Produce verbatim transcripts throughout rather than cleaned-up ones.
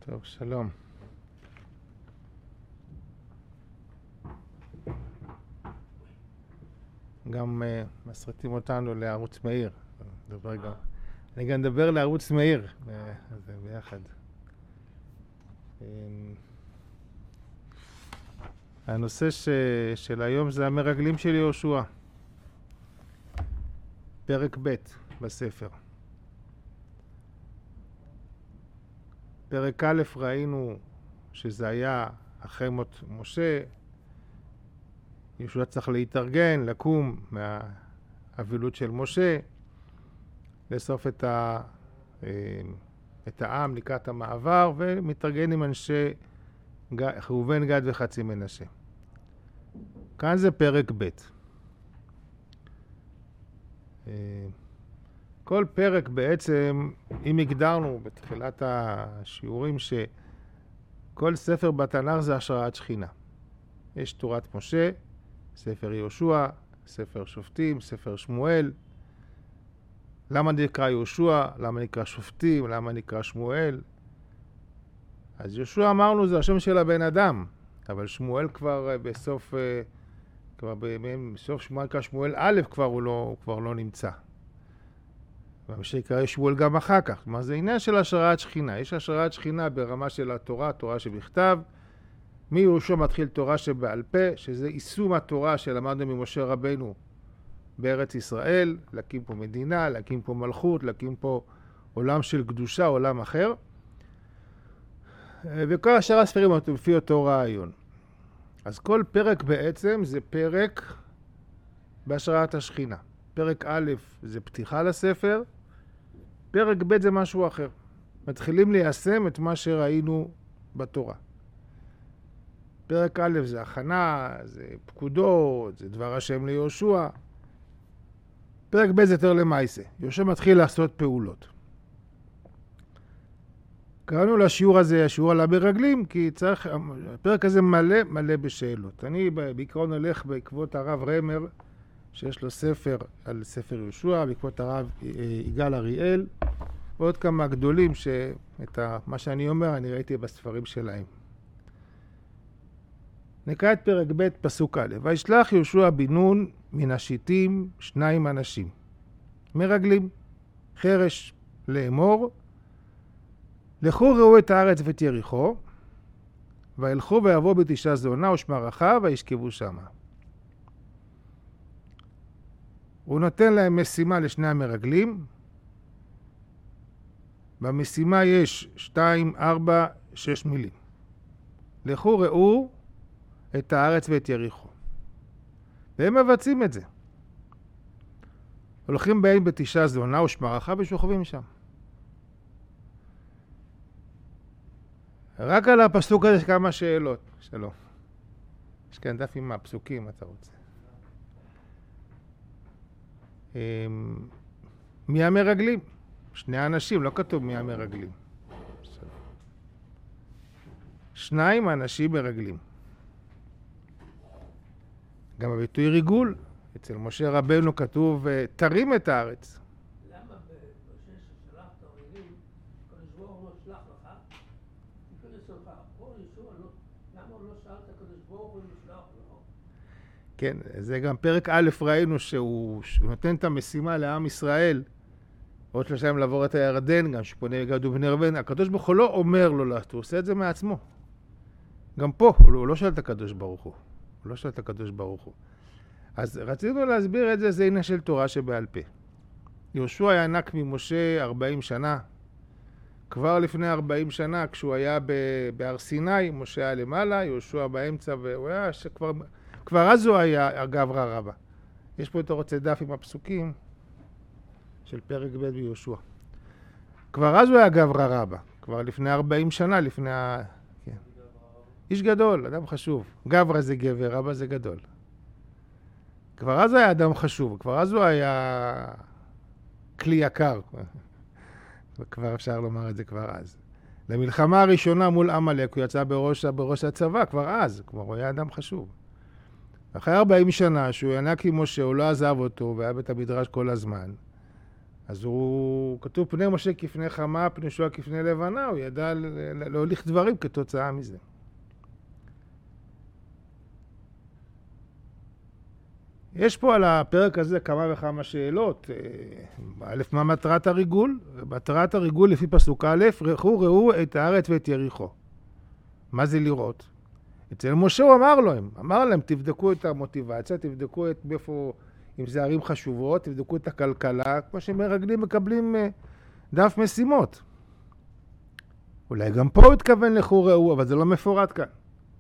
טוב, שלום. גם uh, מסריטים אותנו לערוץ מאיר. דבר גם. אני גם מדבר לערוץ מאיר. אז זה ביחד. הנושא ש... של היום זה המרגלים של יהושע. פרק ב' בספר. פרק א' ראינו שזה היה אחרי מות משה. יהושע צריך להתארגן, לקום מהאבילות של משה, לאסוף את, ה... את העם לקראת המעבר, ומתארגן עם אנשי ראובן, גד וחצי מנשה. כאן זה פרק ב'. כל פרק בעצם, אם הגדרנו בתחילת השיעורים שכל ספר בתנ"ך זה השראת שכינה. יש תורת משה, ספר יהושע, ספר שופטים, ספר שמואל. למה נקרא יהושע? למה נקרא שופטים? למה נקרא שמואל? אז יהושע אמרנו זה השם של הבן אדם, אבל שמואל כבר בסוף, כבר בסוף שמואל נקרא שמואל א' כבר הוא לא, הוא כבר לא נמצא. ומה שיקרא שמואל גם אחר כך. כלומר זה עניין של השראת שכינה. יש השראת שכינה ברמה של התורה, תורה שבכתב. מיהושע מתחיל תורה שבעל פה, שזה יישום התורה שלמדנו ממשה רבנו בארץ ישראל, להקים פה מדינה, להקים פה מלכות, להקים פה עולם של קדושה, עולם אחר. וכל השאר הספרים לפי אותו רעיון. אז כל פרק בעצם זה פרק בהשראת השכינה. פרק א' זה פתיחה לספר, פרק ב' זה משהו אחר. מתחילים ליישם את מה שראינו בתורה. פרק א' זה הכנה, זה פקודות, זה דבר השם ליהושע. פרק ב' זה יותר למעשה. יהושע מתחיל לעשות פעולות. קראנו לשיעור הזה, השיעור על המרגלים, כי צריך, הפרק הזה מלא מלא בשאלות. אני בעיקרון הולך בעקבות הרב רמר, שיש לו ספר על ספר יהושע, בעקבות הרב יגאל אריאל, ועוד כמה גדולים שאת מה שאני אומר אני ראיתי בספרים שלהם. נקרא את פרק ב' פסוק א'. וישלח יהושע בן נון מן השיטים שניים אנשים, מרגלים, חרש לאמור, לכו ראו את הארץ ואת יריחו, וילכו ויבואו בתשעה זונה ושמרחה וישכבו שמה. הוא נותן להם משימה לשני המרגלים. במשימה יש שתיים, ארבע, שש מילים. לכו ראו את הארץ ואת יריחו. והם מבצעים את זה. הולכים בהם בתשעה זונה ושמרחה ושוכבים שם. רק על הפסוק הזה יש כמה שאלות. שלום. יש כאן דף עם הפסוקים, אתה רוצה. מי המרגלים? שני אנשים, לא כתוב מי המרגלים. שניים אנשים מרגלים. גם הביטוי ריגול, אצל משה רבנו כתוב תרים את הארץ. למה במשה ששלחת הרגלים, הקדוש ברוך הוא לא שלח לך? תיכנס לך, או ישוע, למה הוא לא שאל את הקדוש ברוך הוא לשלח לו? כן, זה גם פרק א' ראינו שהוא נותן את המשימה לעם ישראל, עוד שלושה ימים לעבור את הירדן, גם שפונה גד ובני ראובן, הקדוש ברוך הוא לא אומר לו לעשות, הוא עושה את זה מעצמו. גם פה, הוא לא שואל את הקדוש ברוך הוא. הוא לא שואל את הקדוש ברוך הוא. אז רצינו להסביר את זה, זה עניין של תורה שבעל פה. יהושע היה ענק ממשה ארבעים שנה. כבר לפני ארבעים שנה, כשהוא היה בהר סיני, משה היה למעלה, יהושע באמצע, והוא היה שכבר, כבר אז הוא היה גברא רבא. יש פה את רוצה דף עם הפסוקים של פרק ב' ביהושע. כבר אז הוא היה גברא רבא. כבר לפני ארבעים שנה, לפני ה... כן. איש גדול, אדם חשוב. גברא זה גבר, רבא זה גדול. כבר אז היה אדם חשוב, כבר אז הוא היה כלי יקר. כבר אפשר לומר את זה כבר אז. למלחמה הראשונה מול עמלק, הוא יצא בראש, בראש הצבא, כבר אז, כבר הוא היה אדם חשוב. אחרי ארבעים שנה, שהוא ינק עם משה, הוא לא עזב אותו, והיה בית המדרש כל הזמן. אז הוא, כתוב פני משה כפני חמה, פני יהושע כפני לבנה, הוא ידע להוליך דברים כתוצאה מזה. יש פה על הפרק הזה כמה וכמה שאלות. א', מה מטרת הריגול? מטרת הריגול לפי פסוק א', ראו ראו את הארץ ואת יריחו. מה זה לראות? אצל משה הוא אמר להם, אמר להם, תבדקו את המוטיבציה, תבדקו את איפה, אם זה ערים חשובות, תבדקו את הכלכלה, כמו שמרגלים מקבלים דף משימות. אולי גם פה הוא התכוון לכו ראו, אבל זה לא מפורט כאן.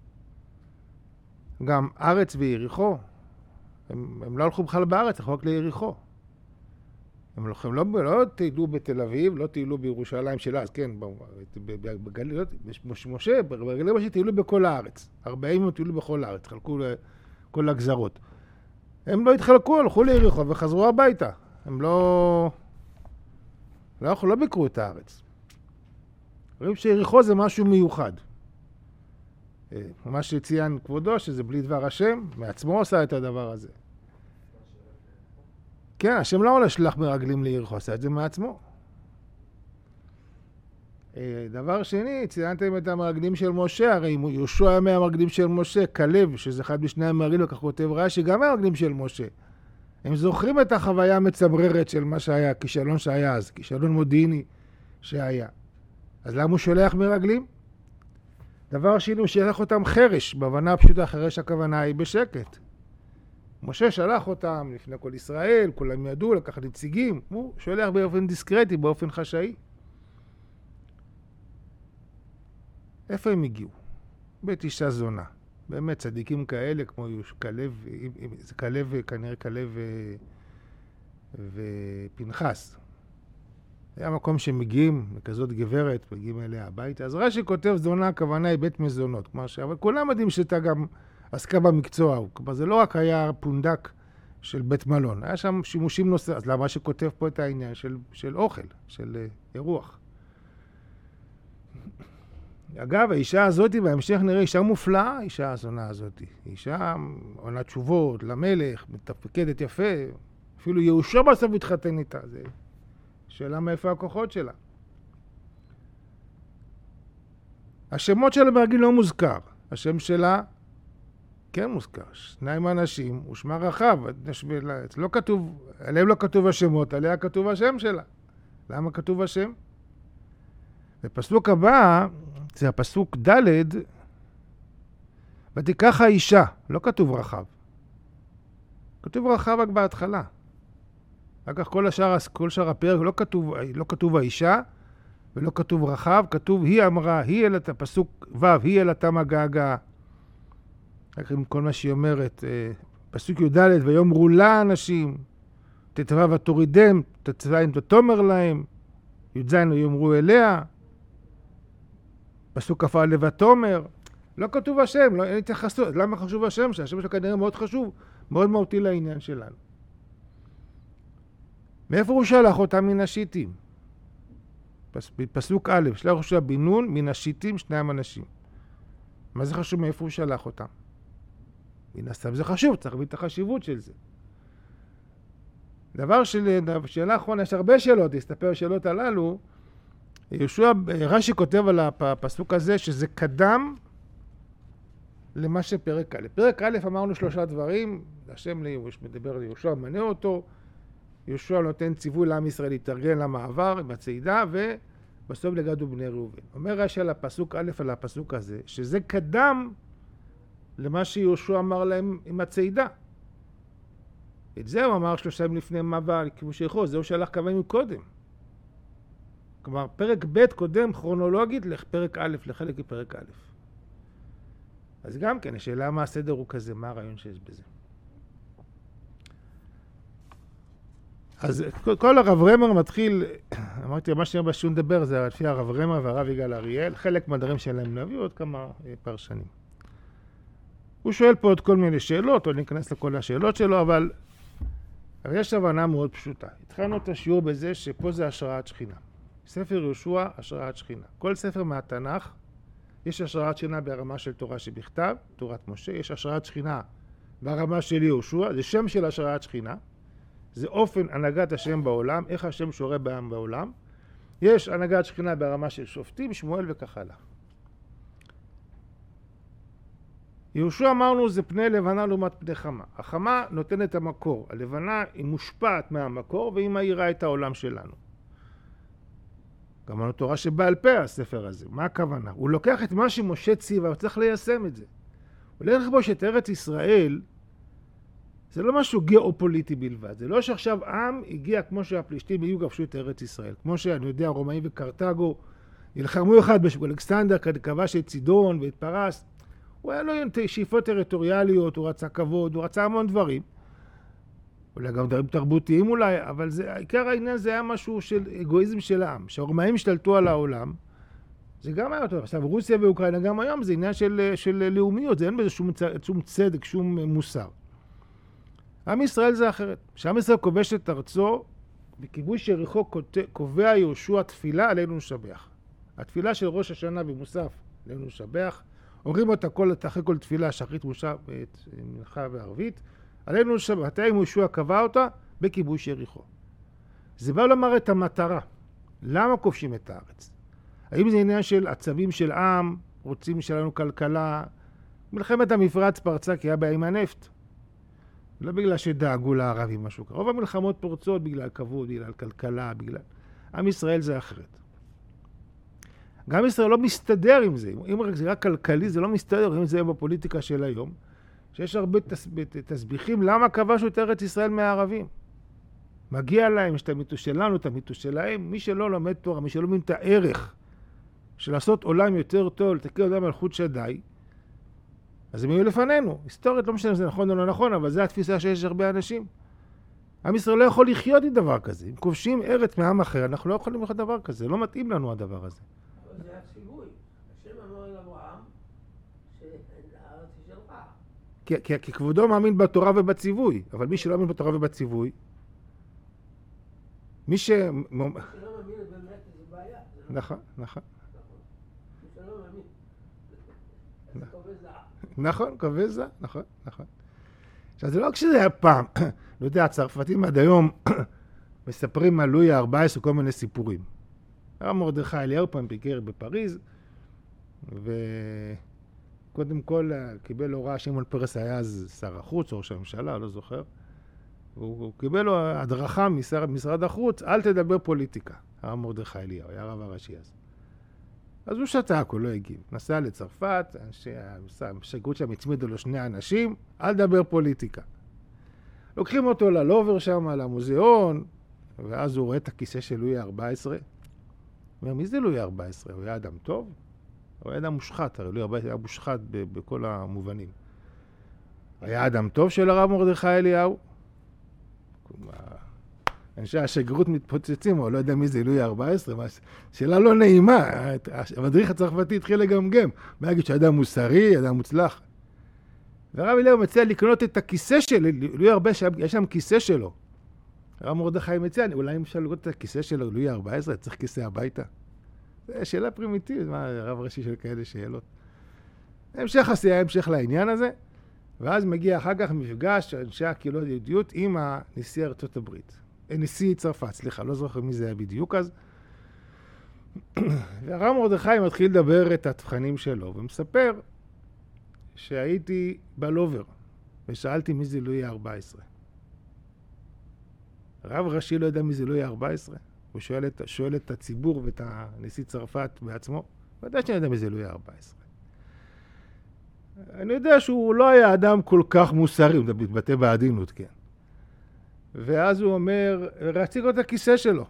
גם ארץ ויריחו, הם, הם לא הלכו בכלל בארץ, הלכו רק ליריחו. הם הולכים, לא, לא תהילו בתל אביב, לא תהילו בירושלים שלה, אז כן, בגליל, משה, בגליל משה תהילו בכל הארץ. ארבעים הם תהילו בכל הארץ, חלקו לכל הגזרות. הם לא התחלקו, הלכו ליריחו וחזרו הביתה. הם לא, לא, לא ביקרו את הארץ. רואים שיריחו זה משהו מיוחד. מה שציין כבודו, שזה בלי דבר השם, מעצמו עושה את הדבר הזה. כן, השם לא עולה שלח מרגלים ליריחו, עושה את זה מעצמו. דבר שני, ציינתם את המרגלים של משה, הרי יהושע היה מהמרגלים של משה, כלב, שזה אחד משני המרגלים, וכך כותב רש"י, גם מהמרגלים של משה. הם זוכרים את החוויה המצמררת של מה שהיה, כישלון שהיה אז, כישלון מודיעיני שהיה. אז למה הוא שולח מרגלים? דבר שני, הוא שלח אותם חרש, בהבנה הפשוטה, חרש הכוונה היא בשקט. משה שלח אותם לפני כל ישראל, כולם ידעו לקחת נציגים, הוא שולח באופן דיסקרטי, באופן חשאי. איפה הם הגיעו? בית אישה זונה. באמת צדיקים כאלה, כמו כלב, זה כלב, כנראה כלב ופנחס. היה מקום שמגיעים, לכזאת גברת, מגיעים אליה הביתה. אז רש"י כותב זונה, הכוונה היא בית מזונות. כלומר, אבל כולם יודעים שאתה גם עסקה במקצוע. כלומר, זה לא רק היה פונדק של בית מלון. היה שם שימושים נוספים. אז למה שכותב פה את העניין של, של אוכל, של אירוח. אגב, האישה הזאת, בהמשך נראה אישה מופלאה, האישה הזונה הזאת. אישה עונה תשובות למלך, מתפקדת יפה. אפילו יהושע בסוף התחתן איתה. זה שאלה מאיפה הכוחות שלה. השמות שלה ברגיל לא מוזכר. השם שלה כן מוזכר. שניים אנשים, הוא שמה רחב. לא כתוב, עליהם לא כתוב השמות, עליה כתוב השם שלה. למה כתוב השם? בפסוק הבא, זה הפסוק ד', ותיקח האישה, לא כתוב רחב. כתוב רחב רק בהתחלה. אחר כך כל השאר, כל שאר הפרק לא כתוב, לא כתוב האישה, ולא כתוב רחב, כתוב היא אמרה, היא אל את הפסוק ו', היא אל אתה מגעגע. רק עם כל מה שהיא אומרת, פסוק י"ד, ויאמרו לה אנשים, ט"ו ותורידם, ט"ז ותאמר להם, י"ז ויאמרו אליה, פסוק כ"א ותאמר, לא כתוב השם, לא, אין התייחסות. למה חשוב השם? שהשם שלו כנראה מאוד חשוב, מאוד מהותי לעניין שלנו. מאיפה הוא שלח אותם? מן השיטים. פס, פסוק א', שלח יהושע בן נון מן השיטים שניים אנשים. מה זה חשוב? מאיפה הוא שלח אותם? מן הסתם זה חשוב, צריך להבין את החשיבות של זה. דבר של, שאלה אחרונה, יש הרבה שאלות, להסתפר שאלות הללו. יהושע, רש"י כותב על הפסוק הזה שזה קדם למה שפרק א'. פרק א' אמרנו שלושה דברים, השם מדבר על יהושע, מנה אותו, יהושע נותן ציווי לעם ישראל להתארגן למעבר עם הצעידה, ובסוף לגד ובני ראובן. אומר רש"י על הפסוק א' על הפסוק הזה, שזה קדם למה שיהושע אמר להם עם הצעידה. את זה הוא אמר שלושה ימים לפני מעבר לכיבוש יריחו, זה הוא שלח כמה ימים קודם. כלומר, פרק ב' קודם כרונולוגית לפרק א', לחלק מפרק א'. אז גם כן, השאלה מה הסדר הוא כזה, מה הרעיון שיש בזה. אז כל הרב רמר מתחיל, אמרתי, מה שאני בשביל לדבר זה לפי הרב רמר והרב יגאל אריאל, חלק מהדברים שלהם נביא עוד כמה פרשנים. הוא שואל פה עוד כל מיני שאלות, או ניכנס לכל השאלות שלו, אבל, אבל יש הבנה מאוד פשוטה. התחלנו את השיעור בזה שפה זה השראת שכינה. ספר יהושע, השראת שכינה. כל ספר מהתנ"ך, יש השראת שכינה ברמה של תורה שבכתב, תורת משה, יש השראת שכינה ברמה של יהושע, זה שם של השראת שכינה. זה אופן הנהגת השם בעולם, איך השם שורה בעם בעולם. יש הנהגת שכינה ברמה של שופטים, שמואל וכך הלאה. יהושע אמרנו זה פני לבנה לעומת פני חמה. החמה נותנת המקור, הלבנה היא מושפעת מהמקור והיא מאירה את העולם שלנו. גם התורה שבעל פה הספר הזה, מה הכוונה? הוא לוקח את מה שמשה ציווה, הוא צריך ליישם את זה. הוא הולך לכבוש את ארץ ישראל, זה לא משהו גיאופוליטי בלבד, זה לא שעכשיו עם הגיע כמו שהפלישתים היו כבשו את ארץ ישראל, כמו שאני יודע, הרומאים וקרתגו נלחמו אחד באלכסנדר, כבש את צידון ואת פרס, הוא היה לו שאיפות טריטוריאליות, הוא רצה כבוד, הוא רצה המון דברים, אולי גם דברים תרבותיים אולי, אבל זה, עיקר העניין זה היה משהו של אגואיזם של העם, שהרומאים השתלטו על העולם, זה גם היה טוב. עכשיו רוסיה ואוקראינה גם היום זה עניין של, של לאומיות, זה אין בזה שום, שום צדק, שום מוסר. עם ישראל זה אחרת. כשעם ישראל כובש את ארצו, בכיבוש יריחו קובע יהושע תפילה עלינו לשבח. התפילה של ראש השנה במוסף עלינו לשבח, אומרים אותה כל, אחרי כל תפילה, שחרית מוסף, מנחה וערבית, עלינו לשבח. מתי יהושע קבע אותה? בכיבוש יריחו. זה בא לומר את המטרה. למה כובשים את הארץ? האם זה עניין של עצבים של עם, רוצים שלנו כלכלה? מלחמת המפרץ פרצה כי היה בעיה עם הנפט. לא בגלל שדאגו לערבים משהו ככה. רוב המלחמות פורצות בגלל כבוד, בגלל כלכלה, בגלל... עם ישראל זה אחרת. גם ישראל לא מסתדר עם זה. אם זה רק כלכלי, זה לא מסתדר. אם זה בפוליטיקה של היום, שיש הרבה תסביכים למה כבשו את ארץ ישראל מהערבים. מגיע להם, יש את המיתוס שלנו, את המיתוס שלהם. מי שלא לומד תורה, מי שלא מבין את הערך של לעשות עולם יותר טוב, לתקן עולם מלכות שדי, אז הם יהיו לפנינו. היסטורית לא משנה אם זה נכון או לא נכון, אבל זו התפיסה שיש הרבה אנשים. עם ישראל לא יכול לחיות עם דבר כזה. אם כובשים ארץ מעם אחר, אנחנו לא יכולים לחיות דבר כזה. לא מתאים לנו הדבר הזה. אבל זה הציווי. השם אמר אל אברהם שהארץ היא שלך. כי, כי, כי כבודו מאמין בתורה ובציווי. אבל מי שלא מאמין בתורה ובציווי, מי ש... מי שלא מאמין באמת זה בעיה. נכון, נכון. מי שלא מאמין. זה כובש זהב. נכון, כובש זהב, נכון, נכון. עכשיו זה לא כשזה היה פעם, לא יודע, הצרפתים עד היום מספרים על לואי ה-ארבע עשרה כל מיני סיפורים. הרב מרדכי אליהו פעם ביקר בפריז, וקודם כל קיבל הוראה, שמעון פרס היה אז שר החוץ, או ראש הממשלה, לא זוכר, והוא קיבל לו הדרכה ממשרד החוץ, אל תדבר פוליטיקה. הרב מרדכי אליהו, היה הרב הראשי אז. אז הוא שתק, הוא לא הגיב. נסע לצרפת, השגרירות שם הצמידו לו שני אנשים, אל תדבר פוליטיקה. לוקחים אותו ללובר שם, למוזיאון, ואז הוא רואה את הכיסא של לואי ה-ארבע עשרה. הוא אומר, מי זה לואי ה-ארבע עשרה? הוא היה אדם טוב? הוא היה אדם מושחת, הרי לואי ה-ארבע עשרה היה מושחת בכל המובנים. היה אדם טוב של הרב מרדכי אליהו? אנשי השגרירות מתפוצצים, או לא יודע מי זה לואי ה-ארבע עשרה, שאלה לא נעימה. המדריך הצרפתי התחיל לגמגם, להגיד שאדם מוסרי, אדם מוצלח. והרב אליהו מציע לקנות את הכיסא של לואי ה-ארבע עשרה, יש שם כיסא שלו. הרב מרדכי מציע, אולי אם אפשר לקנות את הכיסא של לואי ה-ארבע עשרה, צריך כיסא הביתה. זו שאלה פרימיטיבית, מה הרב ראשי של כאלה שאלות. המשך עשייה, המשך לעניין הזה, ואז מגיע אחר כך מפגש אנשי הקהילות היהודיות עם הנשיא ארצות הברית. נשיא צרפת, סליחה, לא זוכר מי זה היה בדיוק אז. והרב מרדכי מתחיל לדבר את התבחנים שלו, ומספר שהייתי בלובר, ושאלתי מי זה לואי ה-ארבע עשרה. הרב ראשי לא יודע מי זה לואי ה-ארבע עשרה. הוא שואל את, שואל את הציבור ואת הנשיא צרפת בעצמו. הוא יודע שאני יודע מי זה לואי ה-ארבע עשרה. אני יודע שהוא לא היה אדם כל כך מוסרי, הוא מתבטא בעדינות, כן. ואז הוא אומר, רציג לו את הכיסא שלו.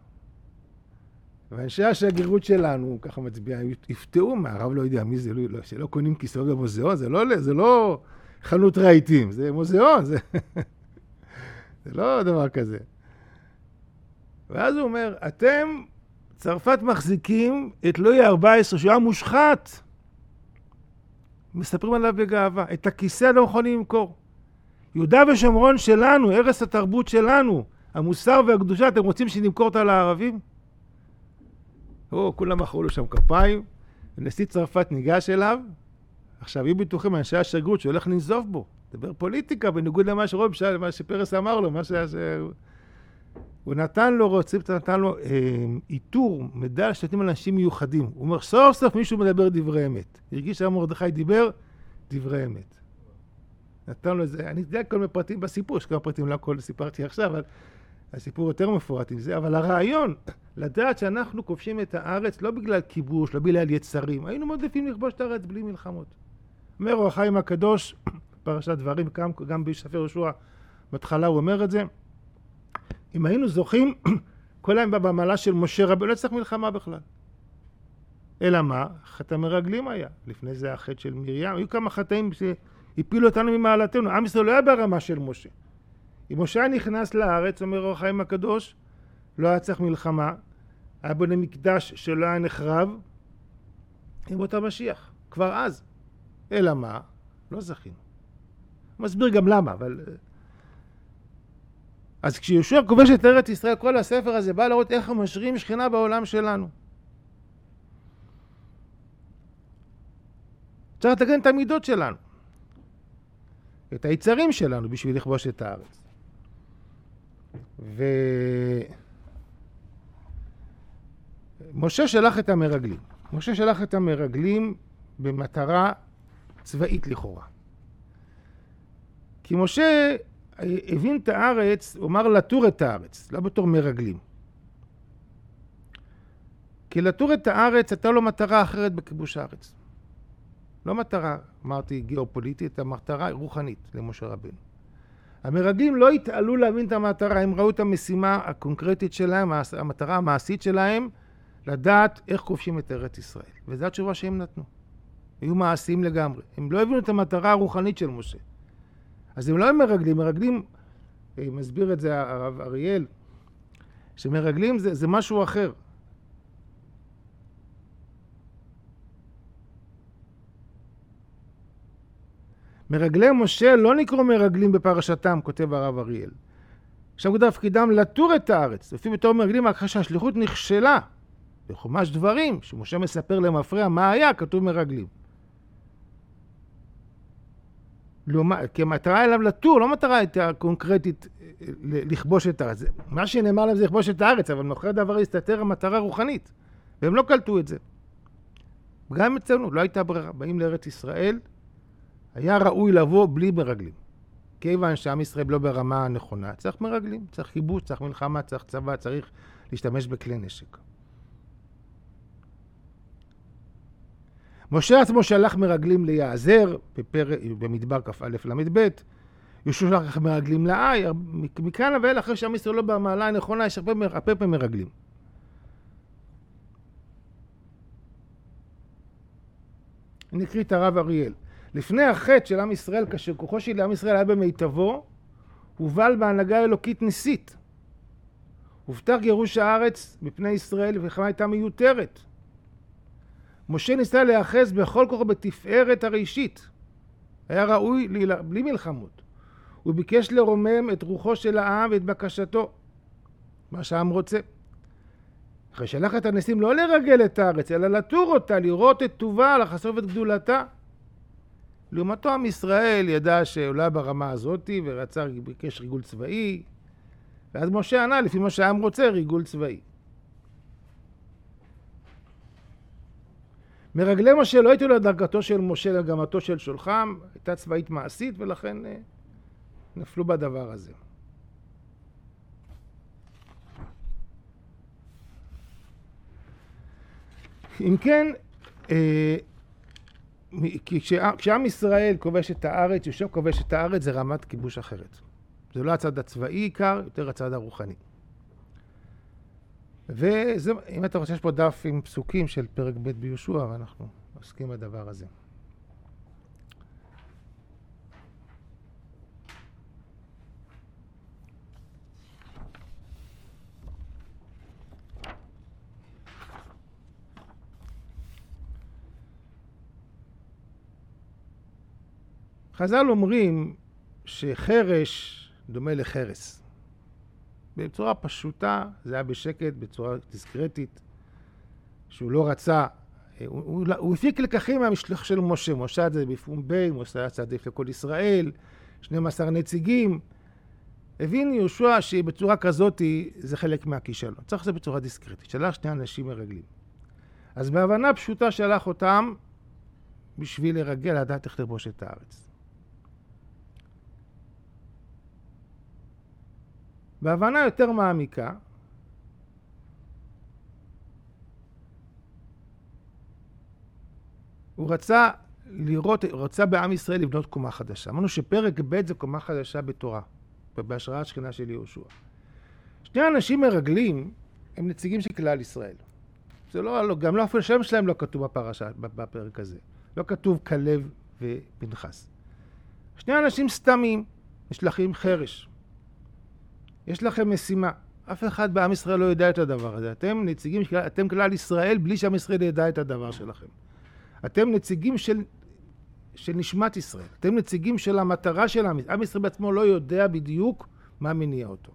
ואנשי השגרירות שלנו, ככה מצביע, יפתעו מה, הרב לא יודע מי זה, לא, שלא קונים כיסאות במוזיאון, זה לא, זה לא חנות רהיטים, זה מוזיאון, זה, זה לא דבר כזה. ואז הוא אומר, אתם, צרפת מחזיקים את לואי ה-ארבע עשרה, שהוא היה מושחת. מספרים עליו בגאווה, את הכיסא לא יכולים למכור. יהודה ושומרון שלנו, ערש התרבות שלנו, המוסר והקדושה, אתם רוצים שנמכור אותה לערבים? או, כולם מחאו לו שם כפיים, ונשיא צרפת ניגש אליו, עכשיו יהיו בטוחים אנשי השגרירות שהולך לנזוף בו. דבר פוליטיקה, בניגוד למה שרוב, מה שפרס אמר לו, מה ש... הוא נתן לו, רוצים, נתן לו אה, איתור, מדע שנותנים על אנשים מיוחדים. הוא אומר, סוף סוף מישהו מדבר דברי אמת. הרגיש שמרדכי דיבר דברי אמת. נתן לו איזה, אני יודע כל מיני פרטים בסיפור, יש כמה פרטים, לא הכל סיפרתי עכשיו, אבל הסיפור יותר מפורט עם זה, אבל הרעיון, לדעת שאנחנו כובשים את הארץ לא בגלל כיבוש, לא בגלל יצרים, היינו מעדיפים לכבוש את הארץ בלי מלחמות. אומר אור החיים הקדוש, פרשת דברים, גם, גם בספר יהושע, בהתחלה הוא אומר את זה, אם היינו זוכים, כל היום במעלה של משה רבנו, לא צריך מלחמה בכלל. אלא מה? חטא מרגלים היה. לפני זה החטא של מרים, היו כמה חטאים שהפילו אותנו ממעלתנו. עם ישראל לא היה ברמה של משה. אם משה נכנס לארץ, אומר אור החיים הקדוש, לא היה צריך מלחמה, היה בונה מקדש שלא היה נחרב, עם אותה משיח, כבר אז. אלא מה? לא זכינו. מסביר גם למה, אבל... אז כשיהושע כובש את ארץ ישראל, כל הספר הזה בא לראות איך הם משרים שכינה בעולם שלנו. צריך לתקן את המידות שלנו, את היצרים שלנו בשביל לכבוש את הארץ. ומשה שלח את המרגלים. משה שלח את המרגלים במטרה צבאית לכאורה. כי משה הבין את הארץ, הוא אמר לטור את הארץ, לא בתור מרגלים. כי לטור את הארץ הייתה לו מטרה אחרת בכיבוש הארץ. לא מטרה, אמרתי, גיאופוליטית, המטרה רוחנית למשה רבנו. המרגלים לא התעלו להבין את המטרה, הם ראו את המשימה הקונקרטית שלהם, המטרה המעשית שלהם, לדעת איך כובשים את ארץ ישראל. וזו התשובה שהם נתנו. היו מעשיים לגמרי. הם לא הבינו את המטרה הרוחנית של משה. אז הם לא הם מרגלים, מרגלים, מסביר את זה הרב אריאל, שמרגלים זה, זה משהו אחר. מרגלי משה לא נקראו מרגלים בפרשתם, כותב הרב אריאל. שם כתב תפקידם לטור את הארץ. לפי בתור מרגלים, אחרי שהשליחות נכשלה, בחומש דברים, שמשה מספר למפרע מה היה, כתוב מרגלים. כי המטרה אליו לטור, לא מטרה הייתה קונקרטית לכבוש את הארץ. מה שנאמר להם זה לכבוש את הארץ, אבל מאחורי הדבר הסתתר המטרה רוחנית. והם לא קלטו את זה. גם אצלנו, לא הייתה ברירה. באים לארץ ישראל, היה ראוי לבוא בלי מרגלים. כיוון שעם ישראל לא ברמה הנכונה, צריך מרגלים, צריך כיבוש, צריך מלחמה, צריך צבא, צריך להשתמש בכלי נשק. משה עצמו שלח מרגלים ליעזר, במדבר כ"א למ"ב, יהושע שלח מרגלים לעי, מכאן אבל אחרי שעם ישראל לא במעלה הנכונה, יש הרבה פעמים מרגלים. אני אקריא את הרב אריאל. לפני החטא של עם ישראל, כאשר כוחו של עם ישראל היה במיטבו, הובל בהנהגה אלוקית ניסית. הובטח גירוש הארץ מפני ישראל, ולכמה הייתה מיותרת. משה ניסה להיאחז בכל כוחו בתפארת הראשית. היה ראוי לילה, בלי מלחמות. הוא ביקש לרומם את רוחו של העם ואת בקשתו, מה שהעם רוצה. אחרי שלח את הניסים לא לרגל את הארץ, אלא לטור אותה, לראות את טובה, לחשוף את גדולתה. לעומתו עם ישראל ידע שעולה ברמה הזאת ורצה, ביקש ריגול צבאי, ואז משה ענה לפי מה שהעם רוצה, ריגול צבאי. מרגלי משה לא הייתו לדרגתו של משה לגמתו של שולחם, הייתה צבאית מעשית ולכן נפלו בדבר הזה. אם כן, כשעם ישראל כובש את הארץ, יושב כובש את הארץ, זה רמת כיבוש אחרת. זה לא הצד הצבאי עיקר, יותר הצד הרוחני. ואם אתה רוצה, יש פה דף עם פסוקים של פרק ב' ביהושע, ואנחנו עוסקים בדבר הזה. חז"ל אומרים שחרש דומה לחרס. בצורה פשוטה, זה היה בשקט, בצורה דיסקרטית, שהוא לא רצה, הוא, הוא, הוא הפיק לקחים מהמשלח של משה, משה את זה בפומבי, משה את זה לכל ישראל, שנים עשר נציגים. הבין יהושע שבצורה כזאת זה חלק מהכישלון. צריך לעשות בצורה דיסקרטית. שלח שני אנשים מרגלים. אז בהבנה פשוטה שלח אותם בשביל לרגל לדעת איך לכבוש את הארץ. בהבנה יותר מעמיקה, הוא רצה לראות, הוא רצה בעם ישראל לבנות קומה חדשה. אמרנו שפרק ב' זה קומה חדשה בתורה, בהשראת שכינה של יהושע. שני אנשים מרגלים הם נציגים של כלל ישראל. זה לא, גם לא, אפילו השם שלהם לא כתוב בפרשה, בפרק הזה. לא כתוב כלב ופנחס. שני אנשים סתמים, נשלחים חרש. יש לכם משימה. אף אחד בעם ישראל לא יודע את הדבר הזה. אתם נציגים, אתם כלל ישראל בלי שעם ישראל ידע את הדבר שלכם. אתם נציגים של, של נשמת ישראל. אתם נציגים של המטרה של עם ישראל. עם ישראל בעצמו לא יודע בדיוק מה מניע אותו.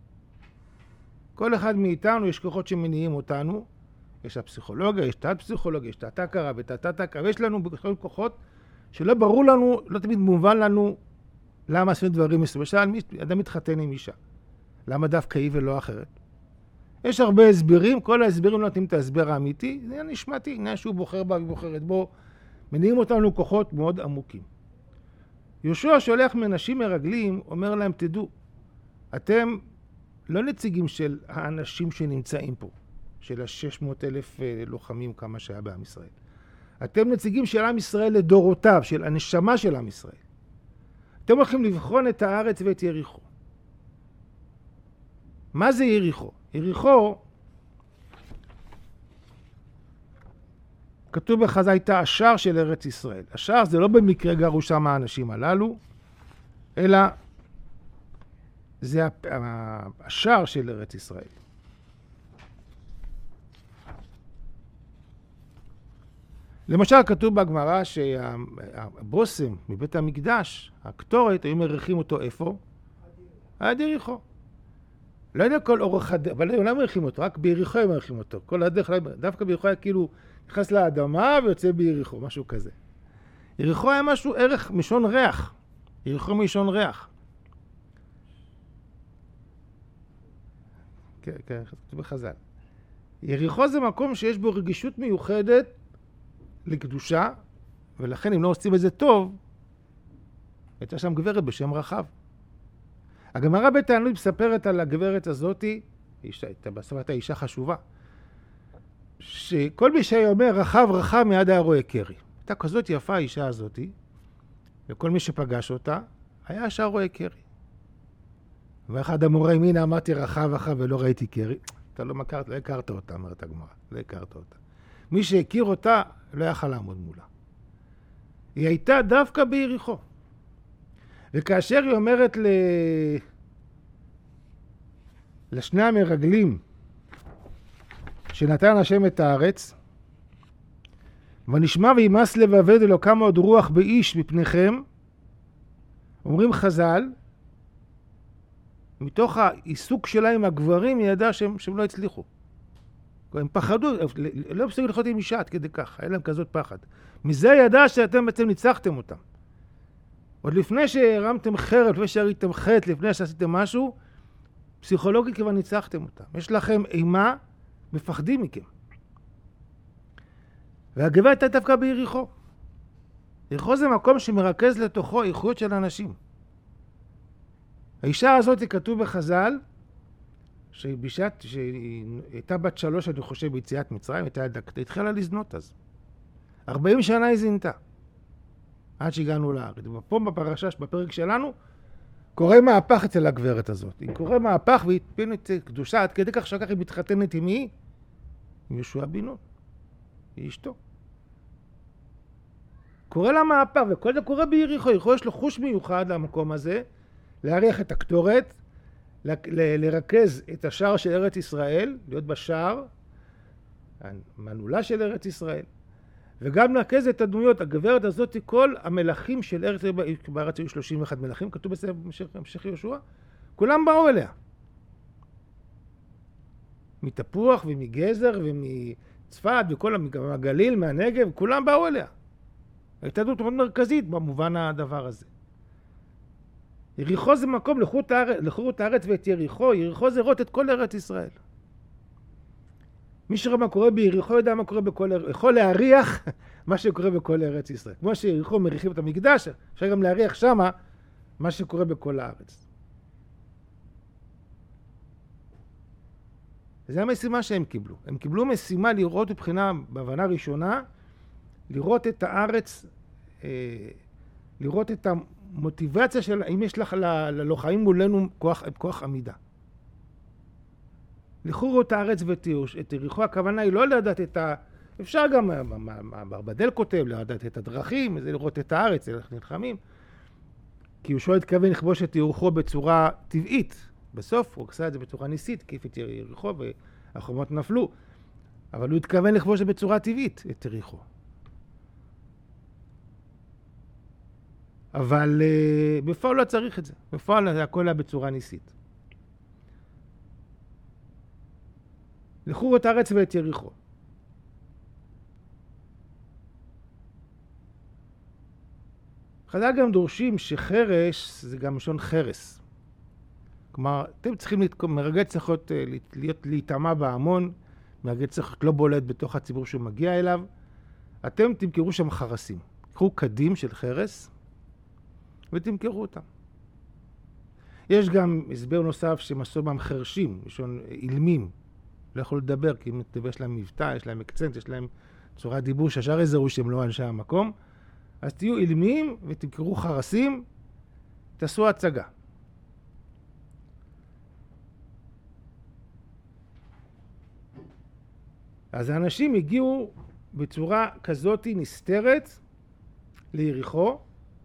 כל אחד מאיתנו יש כוחות שמניעים אותנו. יש הפסיכולוגיה, יש תת פסיכולוגיה, יש תת הכרה ותת הכרה. ויש לנו כוחות שלא ברור לנו, לא תמיד מובן לנו למה עשינו דברים מסוימים. למשל, אדם מתחתן עם אישה. למה דווקא היא ולא אחרת? יש הרבה הסברים, כל ההסברים לא נותנים את ההסבר האמיתי, זה נשמתי, עניין שהוא בוחר בה ובוחרת בו, מניעים אותנו כוחות מאוד עמוקים. יהושע שולח מנשים מרגלים, אומר להם, תדעו, אתם לא נציגים של האנשים שנמצאים פה, של ה-שש מאות אלף לוחמים כמה שהיה בעם ישראל. אתם נציגים של עם ישראל לדורותיו, של הנשמה של עם ישראל. אתם הולכים לבחון את הארץ ואת יריחו. מה זה יריחו? יריחו, כתוב בחז"ל, הייתה השער של ארץ ישראל. השער זה לא במקרה גרו שם האנשים הללו, אלא זה השער של ארץ ישראל. למשל, כתוב בגמרא שהבושם מבית המקדש, הקטורת, היו מריחים אותו איפה? עד יריחו. לא יודע כל אורך הדרך, אבל לא מריחים אותו, רק ביריחו הם מריחים אותו. כל הדרך, דווקא ביריחו היה כאילו נכנס לאדמה ויוצא ביריחו, משהו כזה. יריחו היה משהו, ערך משון ריח. יריחו משון ריח. כן, כן, כתוב בחז"ל. יריחו זה מקום שיש בו רגישות מיוחדת לקדושה, ולכן אם לא עושים את זה טוב, הייתה שם גברת בשם רחב. הגמרא בתענית מספרת על הגברת הזאת, הייתה בסופת האישה חשובה, שכל מי שאומר רחב רחב מיד היה רואה קרי. הייתה כזאת יפה האישה הזאת, וכל מי שפגש אותה היה ישר רואה קרי. ואחד המורה מינה אמרתי רחב רחב ולא ראיתי קרי. אתה לא מכרת, לא הכרת אותה, אמרת הגמרא, לא הכרת אותה. מי שהכיר אותה לא יכל לעמוד מולה. היא הייתה דווקא ביריחו. וכאשר היא אומרת ל... לשני המרגלים שנתן השם את הארץ, ונשמע וימס לבבד אלוקם עוד רוח באיש מפניכם, אומרים חז"ל, מתוך העיסוק שלהם הגברים היא ידעה שהם, שהם לא הצליחו. הם פחדו, לא מסוגלים לחיות עם אישה עד כדי כך, היה להם כזאת פחד. מזה ידע שאתם בעצם ניצחתם אותם. עוד לפני שהרמתם חרב, לפני שהריתם חטא, לפני שעשיתם משהו, פסיכולוגית כבר ניצחתם אותם. יש לכם אימה, מפחדים מכם. והגברת הייתה דווקא ביריחו. יריחו זה מקום שמרכז לתוכו איכות של אנשים. האישה הזאת כתוב בחז"ל, שבשעת, שהיא הייתה בת שלוש, אני חושב, ביציאת מצרים, הייתה דקת, התחילה לזנות אז. ארבעים שנה היא זינתה. עד שהגענו לארץ. ופה בפרשה, בפרק שלנו, קורה מהפך אצל הגברת הזאת. היא קורה מהפך והיא התפנת קדושה, עד כדי כך שכך היא מתחתנת עם מי? עם יהושע בן נון. היא אשתו. קורה לה מהפך, וכל זה קורה ביריחו. יריחו יש לו חוש מיוחד למקום הזה, להריח את הקטורת, ל- ל- לרכז את השער של ארץ ישראל, להיות בשער, המנעולה של ארץ ישראל, וגם לרכז את הדמויות. הגברת הזאת, כל המלכים של ארץ, בארץ היו שלושים ואחד מלכים, כתוב בספר המשך יהושע, כולם באו אליה. מתפוח ומגזר ומצפת וכל הגליל, מהנגב, כולם באו אליה. הייתה דמות מאוד מרכזית במובן הדבר הזה. יריחו זה מקום לחוט הארץ, לחוט הארץ ואת יריחו, יריחו זה לראות את כל ארץ ישראל. מי שראה מה קורה ביריחו יודע מה קורה בכל ארץ, יכול להריח מה שקורה בכל ארץ ישראל. כמו שיריחו מריחים את המקדש, אפשר גם להריח שמה מה שקורה בכל הארץ. זו המשימה שהם קיבלו. הם קיבלו משימה לראות מבחינה, בהבנה ראשונה, לראות את הארץ, לראות את המוטיבציה של, אם יש לך ללוחמים מולנו כוח, כוח עמידה. לכו את הארץ ואת יריחו, הכוונה היא לא לדעת את ה... אפשר גם, ברבדל כותב, לדעת את הדרכים, זה לראות את הארץ, איך נלחמים. כי יהושע התכוון לכבוש את יריחו בצורה טבעית. בסוף הוא עשה את זה בצורה ניסית, כיף את יריחו והחומות נפלו. אבל הוא התכוון לכבוש את זה בצורה טבעית, את יריחו. אבל uh, בפועל לא צריך את זה. בפועל הכל היה בצורה ניסית. לכו את הארץ ואת יריחו. חז"ל גם דורשים שחרש זה גם לשון חרס. כלומר, אתם צריכים, מרגל צריך להיות, להיות להיטמע בהמון, מרגל צריך להיות לא בולט בתוך הציבור שהוא מגיע אליו. אתם תמכרו שם חרסים. קחו קדים של חרס ותמכרו אותם. יש גם הסבר נוסף שמסור בהם חרשים, לשון אילמים. לא יכולו לדבר, כי אם יש להם מבטא, יש להם אקצנט, יש להם צורת דיבור שהשאר יזהו שהם לא אנשי המקום. אז תהיו אילמים ותמכרו חרסים, תעשו הצגה. אז האנשים הגיעו בצורה כזאת נסתרת ליריחו,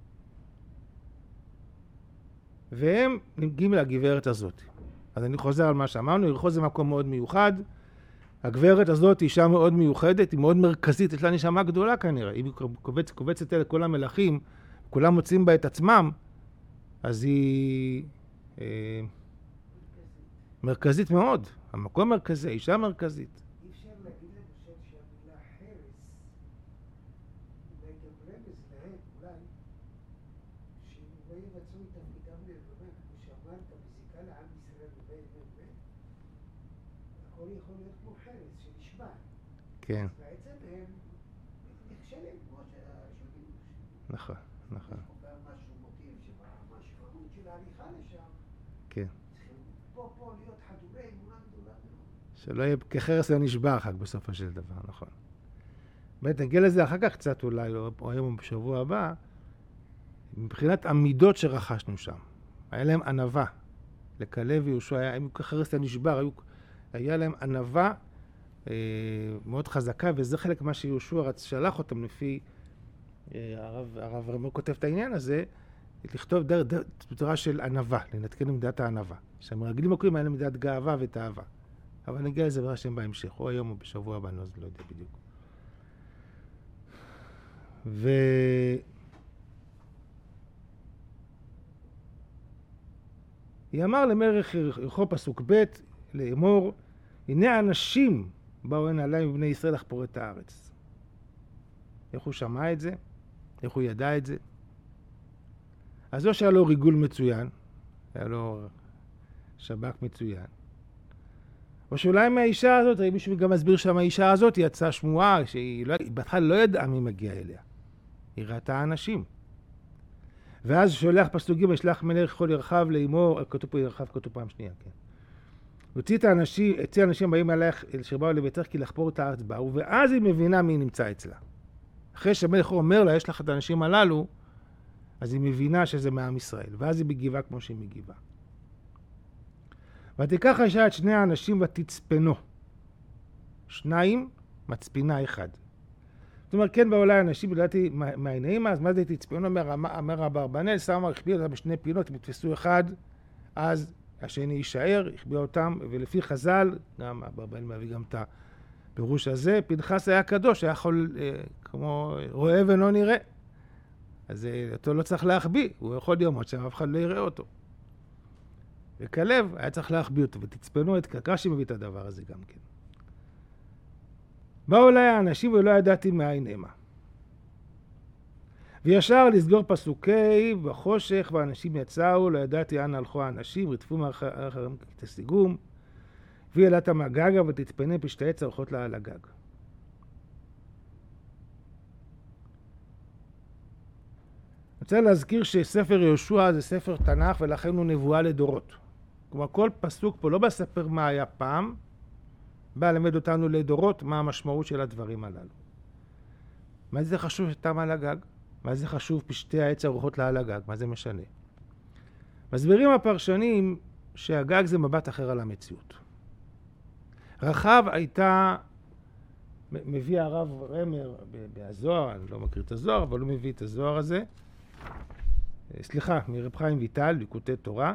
והם נגיעים לגברת הזאת. אז אני חוזר על מה שאמרנו, יריחו זה מקום מאוד מיוחד. הגברת הזאת היא אישה מאוד מיוחדת, היא מאוד מרכזית, יש לה נשמה גדולה כנראה. אם היא קובצ, קובצת אלה כל המלאכים, כולם מוצאים בה את עצמם, אז היא אה, מרכזית מאוד. המקום מרכזי, אישה מרכזית. אי אפשר להגיד למשל שהמילה חרס, אולי גם רמז להם, אולי, שאם לא יבצעו את תפקידם נאמנה, כמו שאמרת, בזיקה לעם ישראל ובין ובין, הכל יכול להיות כמו חרס שנשבע. כן. אז בעצם הם נכשלים כמו שהשבים. נכון, נכון. יש פה גם משהו מוטיב שבמשמעות של ההליכה לשם, כן. צריכים פה פה להיות חדורי אמונה גדולה מאוד. שלא יהיה כחרס לא נשבע אחר בסופו של דבר, נכון. באמת נגיע לזה אחר כך קצת אולי, או היום או בשבוע הבא, מבחינת המידות שרכשנו שם. היה להם ענווה. לכלב ויהושע היה, הם כחרס לא נשבר, היו, היה להם ענווה אה, מאוד חזקה, וזה חלק מה שיהושע שלח אותם לפי, אה, הרב, הרב רמור כותב את העניין הזה, לכתוב דר, דר, בצורה של ענווה, לנתקן למידת הענווה. שהמרגלים הקודמים היה להם מידת גאווה ותאווה. אבל נגיע לזה ברוך השם בהמשך, או היום או בשבוע הבא, אני לא יודע בדיוק. ו... היא אמר למלך יריחו פסוק ב' לאמור, הנה אנשים באו הנה עליי מבני ישראל לחפור את הארץ. איך הוא שמע את זה? איך הוא ידע את זה? אז לא שהיה לו ריגול מצוין, היה לו שבק מצוין. או שאולי מהאישה הזאת, מישהו גם מסביר שהאישה הזאת יצאה שמועה, שהיא לא, בהתחלה לא ידעה מי מגיע אליה. היא ראתה אנשים. ואז שולח פסוק ג' ישלח מלך כל ירחב לאמור, כתוב פה ירחב, כתוב פעם שנייה, כן. הוציא את האנשים, הוציא האנשים באים עליך, אשר באו לביתך כי לחפור את הארץ באו, ואז היא מבינה מי נמצא אצלה. אחרי שהמלך אומר לה, יש לך את האנשים הללו, אז היא מבינה שזה מעם ישראל, ואז היא מגיבה כמו שהיא מגיבה. ותיקח האישה את שני האנשים ותצפנו. שניים, מצפינה אחד. זאת אומרת, כן באולי אנשים, לדעתי, מהעיניים, אז מה זה תצפנו? אומר, אומר אברבנאל, שמה, הכביע אותם בשני פינות, הם יתפסו אחד, אז השני יישאר, הכביע אותם, ולפי חז"ל, גם אברבנאל מביא גם את הפירוש הזה, פנחס היה קדוש, היה יכול, אה, כמו רואה ולא נראה. אז אותו לא צריך להחביא, הוא יכול להיות שם, אף אחד לא יראה אותו. וכלב היה צריך להחביא אותו, ותצפנו את קרקשי מביא את הדבר הזה גם כן. באו אליי האנשים ולא ידעתי מאין המה. וישר לסגור פסוקי בחושך, ואנשים יצאו, לא ידעתי אנה הלכו האנשים, רדפו מאחריהם תשיגום, והיא עלת מהגגה ותתפנה פשתי עץ הולכות לה על הגג. אני רוצה להזכיר שספר יהושע זה ספר תנ"ך ולכן הוא נבואה לדורות. כלומר כל פסוק פה לא בספר מה היה פעם, בא למד אותנו לדורות מה המשמעות של הדברים הללו. מה זה חשוב שתם על הגג? מה זה חשוב פשתי העץ הולכות לה על הגג? מה זה משנה? מסבירים הפרשנים שהגג זה מבט אחר על המציאות. רחב הייתה, מביא הרב רמר בזוהר, אני לא מכיר את הזוהר, אבל הוא מביא את הזוהר הזה. סליחה, מרב חיים ויטל, ליקוטי תורה.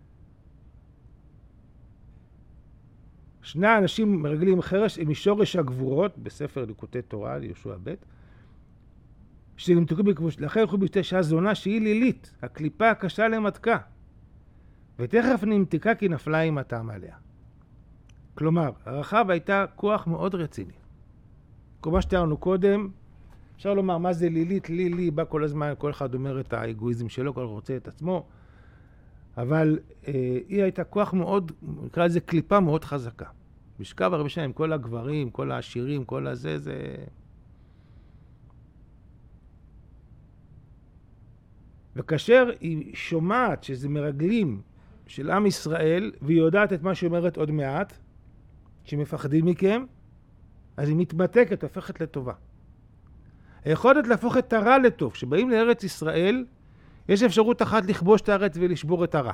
שני אנשים מרגלים חרש הם משורש הגבורות, בספר ליקוטי תורה, ליהושע ב', שנמתקו בכבוש, לכן הלכו בשתי שעה זונה שהיא לילית, הקליפה הקשה למתקה, ותכף נמתקה כי נפלה עם הטעם עליה. כלומר, הרחב הייתה כוח מאוד רציני. כל מה שתיארנו קודם, אפשר לומר מה זה לילית, לילי, בא כל הזמן, כל אחד אומר את האגואיזם שלו, כל אחד רוצה את עצמו, אבל אה, היא הייתה כוח מאוד, נקרא לזה קליפה מאוד חזקה. משכב הרבה שנים, כל הגברים, כל העשירים, כל הזה, זה... וכאשר היא שומעת שזה מרגלים של עם ישראל, והיא יודעת את מה שאומרת עוד מעט, שמפחדים מכם, אז היא מתמתקת, הופכת לטובה. היכולת להפוך את הרע לטוב. כשבאים לארץ ישראל, יש אפשרות אחת לכבוש את הארץ ולשבור את הרע.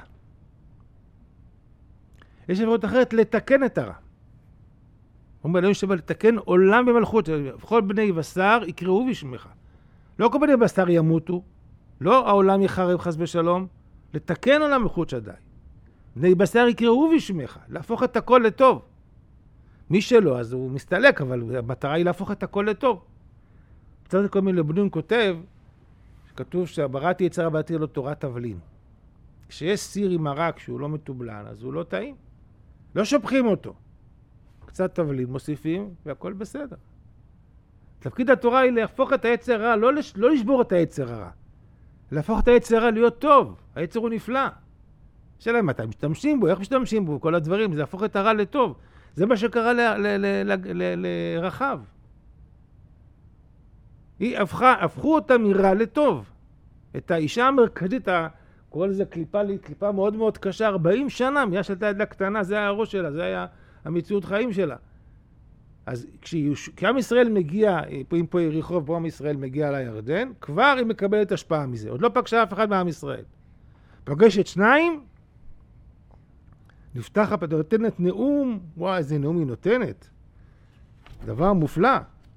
יש אפשרות אחרת לתקן את הרע. אומר אלוהים שבא לתקן עולם במלכות. וכל בני בשר יקראו בשמך. לא כל בני בשר ימותו, לא העולם יחרב חס ושלום, לתקן עולם מלכות שדי. בני בשר יקראו בשמך, להפוך את הכל לטוב. מי שלא, אז הוא מסתלק, אבל המטרה היא להפוך את הכל לטוב. קצת כל מיני לבנון כותב, שכתוב שבראתי יצר הבאתי לו תורת תבלין. כשיש סיר עם מרק שהוא לא מטובלן, אז הוא לא טעים. לא שופכים אותו. קצת תבלין מוסיפים, והכל בסדר. תפקיד התורה היא להפוך את היצר הרע, לא, לש... לא לשבור את היצר הרע. להפוך את היצר הרע להיות טוב. היצר הוא נפלא. שאלה מתי משתמשים בו, איך משתמשים בו, כל הדברים, זה להפוך את הרע לטוב. זה מה שקרה ל... ל... ל... ל... ל... לרחב. היא הפכה, הפכו אותה מרע לטוב. את האישה המרכזית, קורא לזה קליפה, קליפה מאוד מאוד קשה, ארבעים שנה, מיה שלתה ידלה קטנה, זה היה הראש שלה, זה היה המציאות חיים שלה. אז כשעם ישראל מגיע, אם פה יריחו, פה עם ישראל מגיע לירדן, כבר היא מקבלת השפעה מזה. עוד לא פגשה אף אחד מעם ישראל. פגשת שניים, נפתח, נותנת נאום, וואי, איזה נאום היא נותנת. דבר מופלא.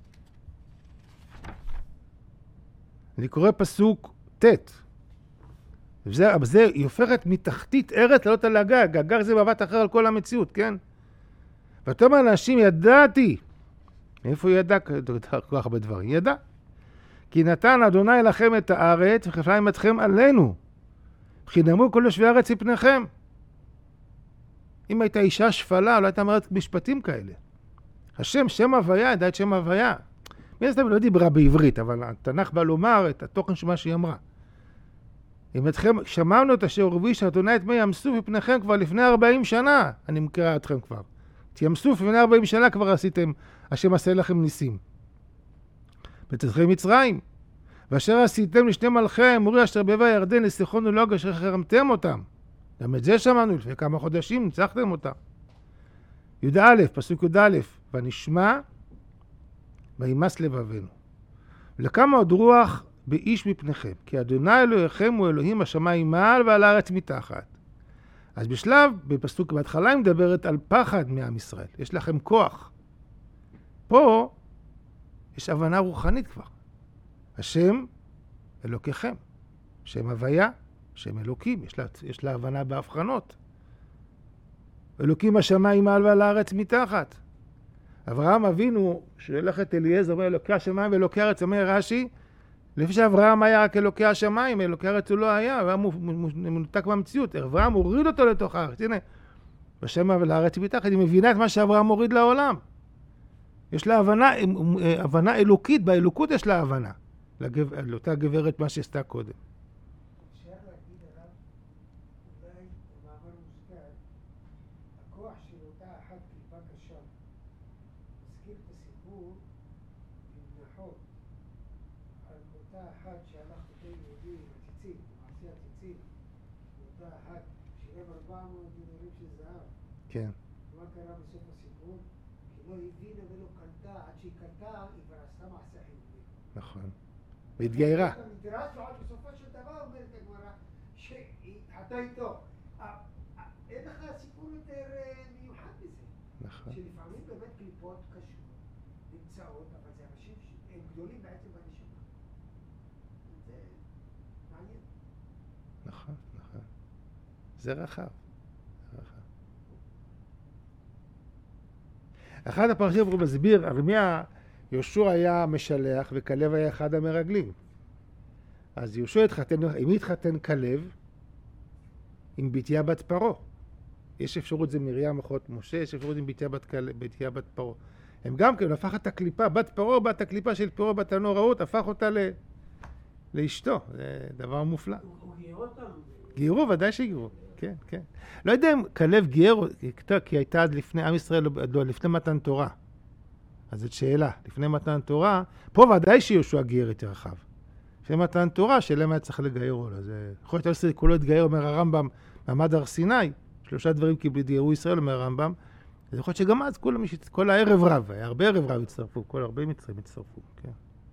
אני קורא פסוק ת' וזה, זה, היא הופכת מתחתית ארץ לעלות על הגג. הגג זה מבט אחר על כל המציאות, כן? ואתה אומר לאנשים, ידעתי. איפה היא ידע? כל כך הרבה דברים. ידע. כי נתן אדוני לכם את הארץ וכפליים אתכם עלינו. וכי כל יושבי הארץ מפניכם. אם הייתה אישה שפלה, לא הייתה אומרת משפטים כאלה. השם, שם הוויה, ידע את שם הוויה. מי הסתם לא דיברה בעברית, אבל התנ"ך בא לומר את התוכן של מה שהיא אמרה. אם אתכם, שמענו את אשר הוביש אדוני את מי ים סוף מפניכם כבר לפני ארבעים שנה. אני מכירה אתכם כבר. את ים סוף לפני ארבעים שנה כבר עשיתם, השם עשה לכם ניסים. בצאתכם מצרים. ואשר עשיתם לשני מלכי האמורי אשר בעבר הירדן לסיחון ולעוג אשר חרמתם אותם. גם את זה שמענו לפני כמה חודשים, ניצחתם אותם. י"א, פסוק י"א, ונשמע וימס לבבינו. ולקמה עוד רוח באיש מפניכם, כי אדוני אלוהיכם הוא אלוהים השמיים מעל ועל הארץ מתחת. אז בשלב, בפסוק בהתחלה היא מדברת על פחד מעם ישראל. יש לכם כוח. פה יש הבנה רוחנית כבר. השם אלוקיכם. שם הוויה, שם אלוקים. יש לה, יש לה הבנה בהבחנות. אלוקים השמיים מעל ועל הארץ מתחת. אברהם אבינו, שולח את אליעזר, אומר אלוקי השמיים ואלוקי הארץ, אומר רש"י, לפי שאברהם היה רק אלוקי השמיים, אלוקי הארץ הוא לא היה, הוא היה מנותק במציאות. אברהם הוריד אותו לתוך הארץ. הנה, בשם ולארץ מתחת, היא מבינה את מה שאברהם הוריד לעולם. יש לה הבנה, הבנה אלוקית, באלוקות יש לה הבנה. לגב... לאותה גברת מה שעשתה קודם. אפשר להגיד עליו, אולי במאמר מוסגר, הכוח של אותה אחת קליפה קשה, מזכיר את הסיפור עם נחור, על אותה אחת שהלך אותו יהודי עם הציצים, מעשי הציצים, ואותה אחת שילם ארבע מאות דינרים של זהב. כן. מה קרה בסוף הסיפור? כי לא הבינה ולא קלטה, עד שהיא קלטה, היא כבר עשתה מעשה חיובי. נכון. והתגיירה. המדרש ועד בסופו של דבר אומרת הגמרא שהיא התחתה איתו. אין לך סיפור יותר מיוחד בזה. נכון. שלפעמים באמת קליפות קשות נמצאות, אבל זה אנשים שהם גדולים בעצם בנשמה. זה מעניין. נכון, נכון. זה רחב. אחד הפרשים הוא מסביר, ארמיה, יהושע היה משלח וכלב היה אחד המרגלים. אז יהושע התחתן, עם מי התחתן כלב? עם בתיה בת פרעה. יש אפשרות, זה מרים אחות משה, יש אפשרות עם בתיה בת, בתיה בת פרעה. הם גם כן, הפך את הקליפה, בת פרעה, בת הקליפה של פרעה בת הנוראות, הפך אותה ל... לאשתו. זה דבר מופלא. הוא גייר אותם? גירו, ודאי שגירו. כן, כן. לא יודע אם כלב גייר, כי הייתה עד לפני עם ישראל, לא, לפני מתן תורה. אז זאת שאלה. לפני מתן תורה, פה ודאי שיהושע גייר את רחב. לפני מתן תורה, שאלה מה צריך לגייר או לא. זה יכול להיות ישראל כולו התגייר, אומר הרמב"ם, מעמד הר סיני, שלושה דברים קיבלו גירו ישראל, אומר הרמב"ם. אז יכול להיות שגם אז כולם, כל הערב רב, הרבה ערב רב הצטרפו, כל הרבה מצרים הצטרפו, כן.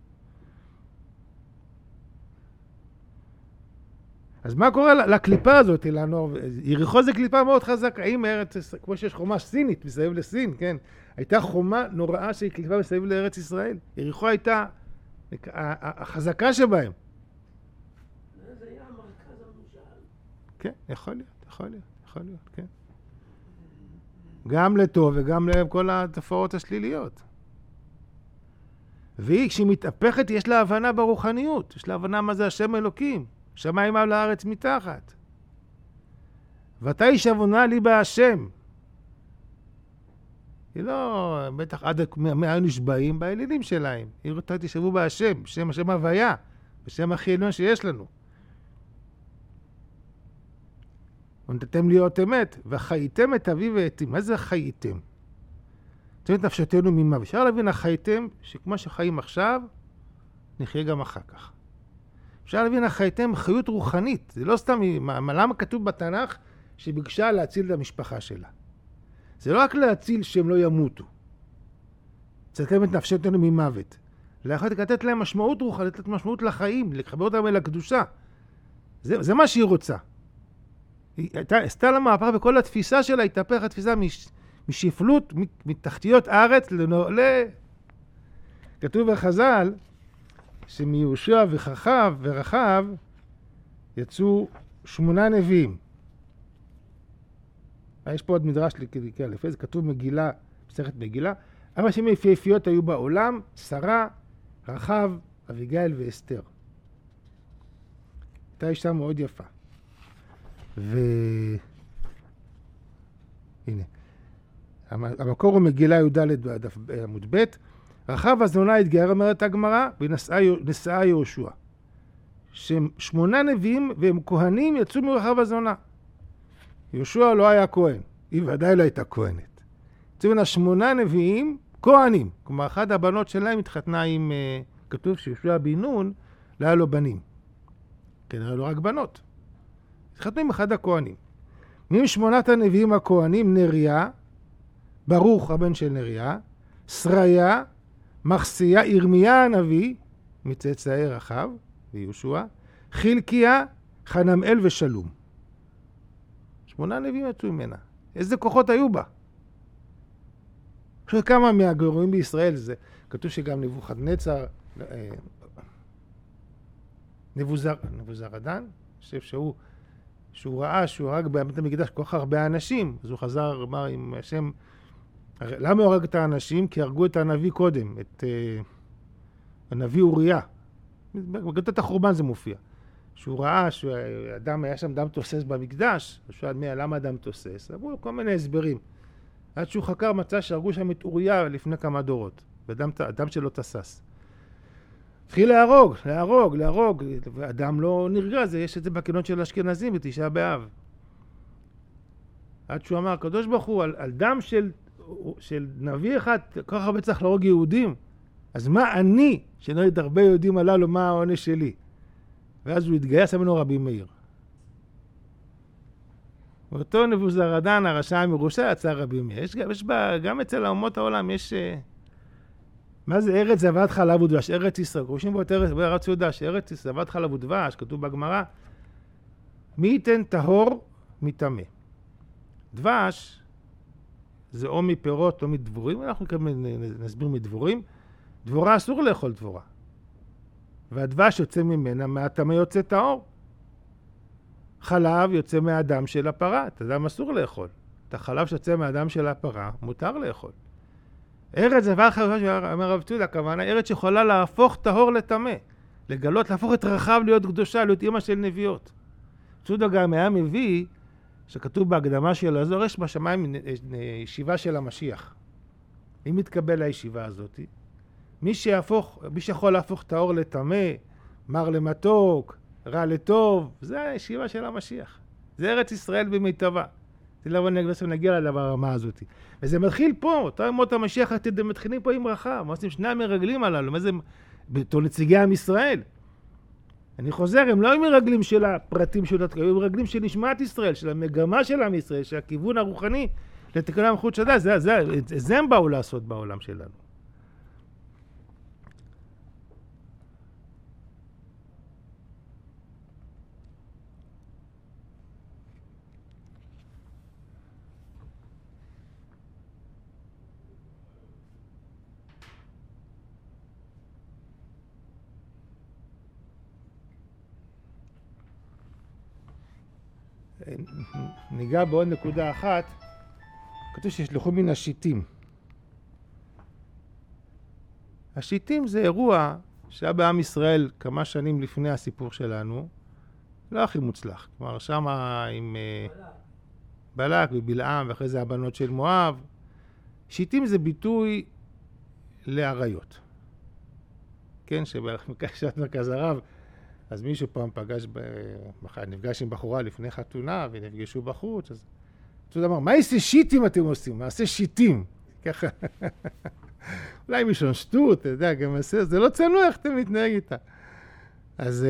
אז מה קורה לקליפה הזאת, אילנור? יריחו זה קליפה מאוד חזקה, האם ארץ, כמו שיש חומה סינית מסביב לסין, כן? הייתה חומה נוראה שהיא קליפה מסביב לארץ ישראל. יריחו הייתה החזקה שבהם. זה היה המרכז הממשל. כן, יכול להיות, יכול להיות, יכול להיות, כן. גם לטוב וגם לכל התופעות השליליות. והיא, כשהיא מתהפכת, יש לה הבנה ברוחניות, יש לה הבנה מה זה השם אלוקים. שמיים על הארץ מתחת. ואתה ישבונה לי בהשם. היא לא, בטח עד מה נשבעים באלילים שלהם. היא רוצה תשבו בהשם, בשם השם הוויה, בשם הכי עליון שיש לנו. ונתתם להיות אמת, וחייתם את אבי ואתי. מה זה חייתם? תראו את נפשתנו ממה. אפשר להבין החייתם, שכמו שחיים עכשיו, נחיה גם אחר כך. אפשר להבין, החייתם חיות רוחנית. זה לא סתם, למה כתוב בתנ"ך שביקשה להציל את המשפחה שלה? זה לא רק להציל שהם לא ימותו. צריך לתת את נפשתנו ממוות. לאחר לתת להם משמעות רוחנית, לתת משמעות לחיים, לחבר אותם אל הקדושה. זה, זה מה שהיא רוצה. היא עשתה לה מהפך בכל התפיסה שלה, התהפך התפיסה מש, משפלות, מתחתיות הארץ לנור... ל... כתוב בחז"ל, שמיהושע וחכב ורחב יצאו שמונה נביאים. יש פה עוד מדרש לכדיקה לפי, זה כתוב מגילה, מסכת מגילה. ארבע נשים יפהפיות היו בעולם, שרה, רחב, אביגיל ואסתר. הייתה אישה מאוד יפה. ו... הנה. המקור הוא מגילה י"ד בעמוד ב'. רחב הזונה התגייר, אומרת הגמרא, ונשאה יהושע. שמונה נביאים והם כהנים יצאו מרחב הזונה. יהושע לא היה כהן, היא ודאי לא הייתה כהנת. יצאו מן השמונה נביאים כהנים. כלומר, אחת הבנות שלהם התחתנה עם, כתוב שיהושע בן נון, לא היה לו בנים. כנראה לא רק בנות. התחתנו עם אחד הכהנים. משמונת הנביאים הכהנים, נריה, ברוך הבן של נריה, שריה, מחסיה, ירמיה הנביא, מצאצאי רחב ויהושע, חלקיה, חנמאל ושלום. שמונה נביאים יצאו ממנה. איזה כוחות היו בה? עכשיו כמה מהגרועים בישראל, זה כתוב שגם נבוכדנצר, נבוזר, נבוזרדן, חושב שהוא, שהוא ראה שהוא הרג באמת המקדש כל כך הרבה אנשים, אז הוא חזר, אמר עם השם, למה הוא הרג את האנשים? כי הרגו את הנביא קודם, את uh, הנביא אוריה. בגדת החורבן זה מופיע. שהוא ראה שאדם, היה שם דם תוסס במקדש, הוא שאל מי, למה אדם תוסס? אמרו לו כל מיני הסברים. עד שהוא חקר מצא שהרגו שם את אוריה לפני כמה דורות, ואדם, אדם שלא תסס. התחיל להרוג, להרוג, להרוג, ואדם לא נרגע, זה יש את זה בקינות של אשכנזים בתשעה באב. עד שהוא אמר, הקדוש ברוך הוא, על, על דם של, של נביא אחד, כל כך הרבה צריך להרוג יהודים, אז מה אני, שנראית הרבה יהודים הללו, מה העונש שלי? ואז הוא התגייס ממנו רבי מאיר. ואותו נבוזראדן, הרשע המרושע, יצא רבי מאיר. יש, יש בה, גם אצל האומות העולם, יש... מה זה ארץ זבת חלב ודבש? ארץ ישראל. קוראים בו את ארץ, בארץ יהודה, שארץ זבת חלב ודבש, כתוב בגמרא. מי ייתן טהור מטמא? דבש זה או מפירות או מדבורים, אנחנו נסביר מדבורים. דבורה אסור לאכול דבורה. והדבש יוצא ממנה, מהטמא יוצא טהור. חלב יוצא מהדם של הפרה, את הדם אסור לאכול. את החלב שיוצא מהדם של הפרה, מותר לאכול. ארץ זבת חלב ודבש, אומר רב צודה, הכוונה, ארץ שיכולה להפוך טהור לטמא. לגלות, להפוך את רחב להיות קדושה, להיות אמא של נביאות. צודה גם היה מביא, שכתוב בהקדמה של הזוהר, יש בשמיים ישיבה של המשיח. אם מתקבל הישיבה הזאת, מי שיהפוך, מי שיכול להפוך טהור לטמא, מר למתוק, רע לטוב, זה הישיבה של המשיח. זה ארץ ישראל במיטבה. זה לא נגיע לדבר הרמה הזאת. וזה מתחיל פה, אותו ימות המשיח, אתם מתחילים פה עם רחב. מה עושים שני המרגלים הללו? מה זה בתור נציגי עם ישראל? אני חוזר, הם לא מרגלים של הפרטים של התקיים, הם מרגלים של נשמת ישראל, של המגמה של עם ישראל, של הכיוון הרוחני לתקן המלכות שדה. זה, זה, זה, זה הם באו לעשות בעולם שלנו. ניגע בעוד נקודה אחת, כתוב שישלחו מן השיטים. השיטים זה אירוע שהיה בעם ישראל כמה שנים לפני הסיפור שלנו, לא הכי מוצלח. כלומר, שם עם בלק ובלעם ואחרי זה הבנות של מואב. שיטים זה ביטוי לעריות. כן, שבקשת מרכז הרב, אז מישהו פעם פגש, נפגש עם בחורה לפני חתונה ונפגשו בחוץ, אז אתה אמר, מה יעשה שיטים אתם עושים? מה יעשה שיטים? ככה. אולי מישהו שטות, אתה יודע, גם עושה, זה לא צנוע איך אתה מתנהג איתה. אז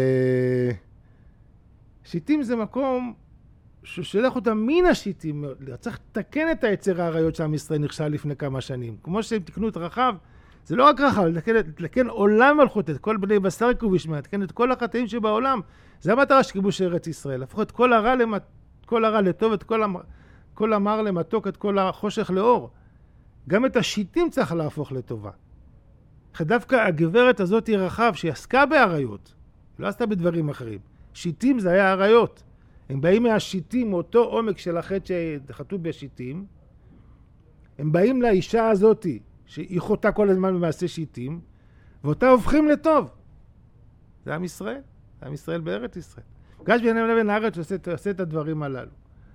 שיטים זה מקום ששולח אותם מן השיטים, צריך לתקן את היצר העריות שעם ישראל נכשל לפני כמה שנים. כמו שהם תקנו את רחב, זה לא רק רחב, לתקן עולם מלכות, את כל בני בשר יקום וישמע, לתקן את כל החטאים שבעולם. זה המטרה של כיבוש ארץ ישראל, להפוך את כל הרע, למת... כל הרע לטוב, את כל, המ... כל המר למתוק, את כל החושך לאור. גם את השיטים צריך להפוך לטובה. דווקא הגברת הזאת היא רחב, שהיא עסקה בעריות, לא עשתה בדברים אחרים. שיטים זה היה עריות. הם באים מהשיטים, מאותו עומק של החטא שחטאו בשיטים, הם באים לאישה הזאת, שהיא חוטאה כל הזמן במעשה שיטים, ואותה הופכים לטוב. זה עם ישראל, זה עם ישראל בארץ ישראל. גש ביניהם לבין הארץ שעושה, עושה את הדברים הללו.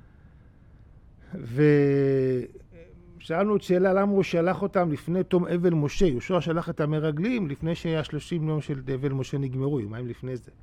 ושאלנו את שאלה, למה הוא שלח אותם לפני תום אבל משה? יהושע שלח את המרגלים לפני שהיה שלושים יום של אבל משה נגמרו, יומיים לפני זה.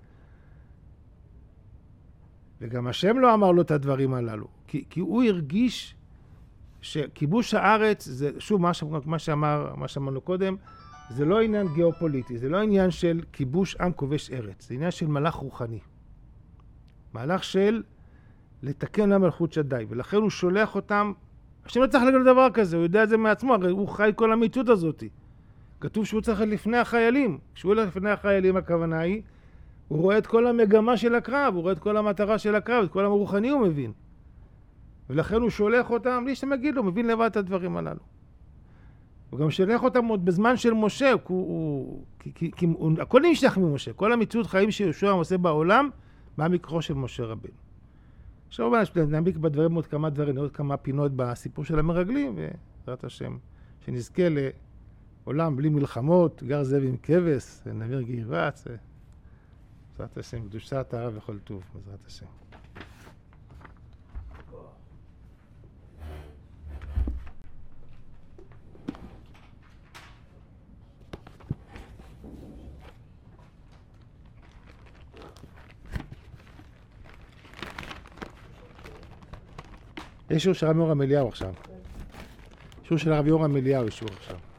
וגם השם לא אמר לו את הדברים הללו, כי, כי הוא הרגיש שכיבוש הארץ, זה, שוב, מה, מה שאמר, מה שאמרנו קודם, זה לא עניין גיאופוליטי, זה לא עניין של כיבוש עם כובש ארץ, זה עניין של מלאך רוחני. מהלך של לתקן למלכות שדי, ולכן הוא שולח אותם, השם לא צריך להגיד דבר כזה, הוא יודע את זה מעצמו, הרי הוא חי כל המציאות הזאת. כתוב שהוא צריך לפני החיילים, כשהוא הולך לפני החיילים, הכוונה היא, הוא רואה את כל המגמה של הקרב, הוא רואה את כל המטרה של הקרב, את כל הרוחני הוא מבין. ולכן הוא שולח אותם, לי שמגיד לו, מבין לבד את הדברים הללו. הוא גם שולח אותם עוד בזמן של משה, הוא, הוא, כי, כי, כי הוא, הכל נמשך ממשה, כל המציאות חיים שיהושע עושה בעולם, בא מקרו של משה רבנו. עכשיו נעמיק בדברים עוד כמה דברים, עוד כמה פינות בסיפור של המרגלים, ובעזרת השם, שנזכה לעולם בלי מלחמות, גר זאב עם כבש, נביר גבעץ, בעזרת השם, קדושת הרב וכל טוב, בעזרת השם. יש שיעור של הרב יורם אליהו עכשיו. שיעור של הרב יורם אליהו יש שיעור עכשיו.